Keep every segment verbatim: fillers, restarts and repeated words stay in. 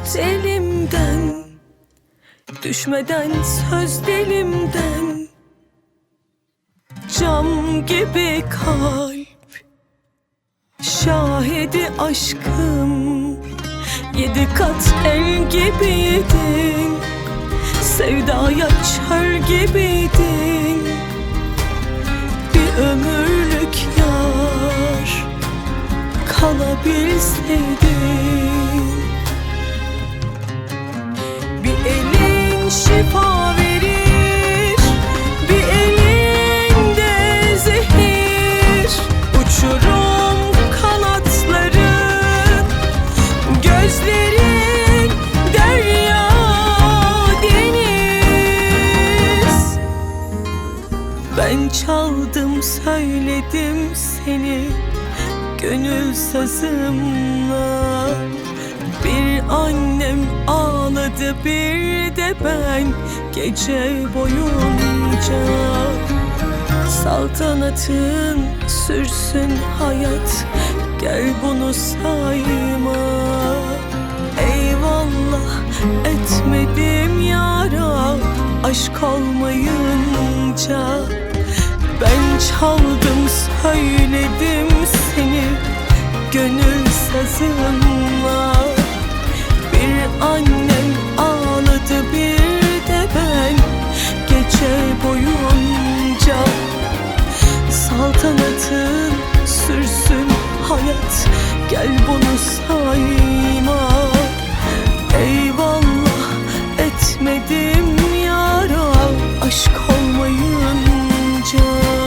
elimden, düşmeden söz dilimden. Cam gibi kalp, şahidi aşkım. Yedi kat el gibiydin, sevdaya çöl gibiydin. Bir ömürlük yar kalabilseydin. Bir elin şifa verir, bir elinde zehir. Uçurum kanatların, gözlerin derya deniz. Ben çaldım söyledim seni gönül sazımla. Bir annem ağladı bir de ben gece boyunca. Saltanatın sürsün hayat, gel bunu sayma. Eyvallah etmedim yara, aşk olmayınca. Ben çaldım söyledim seni gönül sazımla. Bir annem ağladı bir de ben gece boyunca. Saltanatın sürsün hayat, gel bunu sayma. Eyvallah etmedim yara, aşk olmayınca.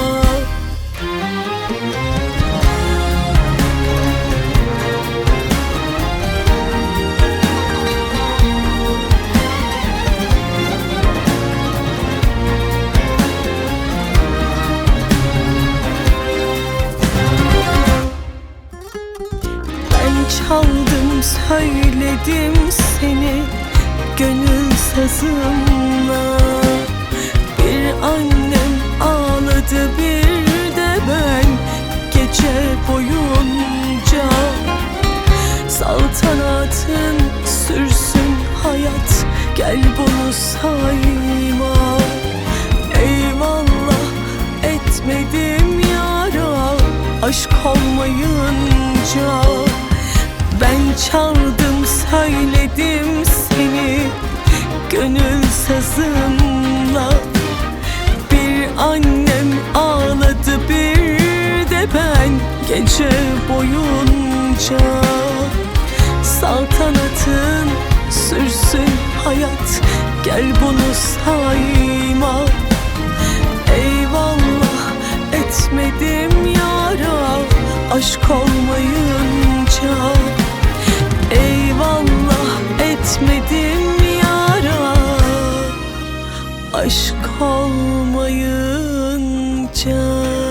Çaldım söyledim seni gönül sazımla. Bir annem ağladı bir de ben gece boyunca. Saltanatın sürsün hayat, gel bunu sayma. Eyvallah etmedim yara, aşk olmayınca. Ben çaldım söyledim seni gönül sazımla. Bir annem ağladı bir de ben gece boyunca. Saltanatın sürsün hayat, gel bunu sayma. Eyvallah etmedim yara, aşk olmayınca. Eyvallah etmedim yara, aşk olmayınca.